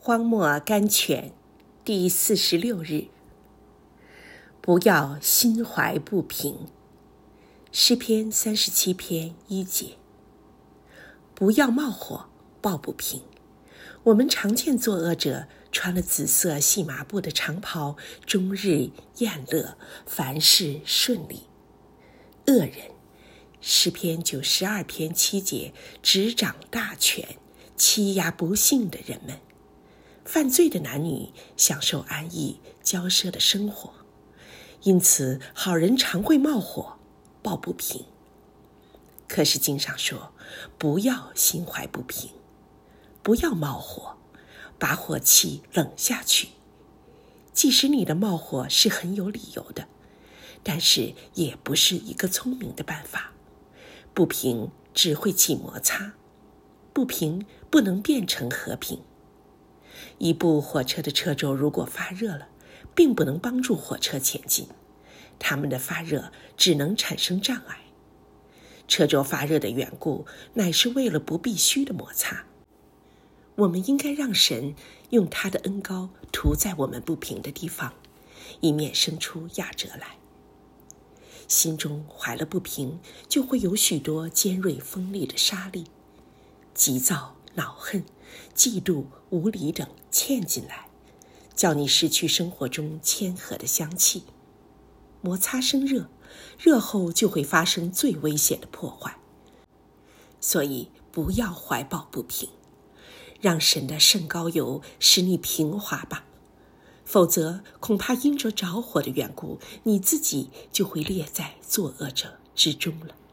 荒漠甘泉第46日，不要心怀不平。诗篇37篇1节。不要冒火抱不平。我们常见作恶者穿了紫色细麻布的长袍，终日宴乐，凡事顺利。恶人，诗篇92篇7节，执掌大权，欺压不幸的人们。犯罪的男女享受安逸骄奢的生活，因此好人常会冒火抱不平。可是经上说，不要心怀不平，不要冒火，把火气冷下去。即使你的冒火是很有理由的，但是也不是一个聪明的办法。不平只会起摩擦，不平不能变成和平。一部火车的车轴如果发热了，并不能帮助火车前进，它们的发热只能产生障碍。车轴发热的缘故，乃是为了不必须的摩擦。我们应该让神用他的恩膏涂在我们不平的地方，以免生出压折来。心中怀了不平，就会有许多尖锐锋利的沙砾，急躁、恼恨、嫉妒、无理等嵌进来，叫你失去生活中谦和的香气。摩擦生热，热后就会发生最危险的破坏。所以不要怀抱不平，让神的圣膏油使你平滑吧，否则恐怕因着着火的缘故，你自己就会列在作恶者之中了。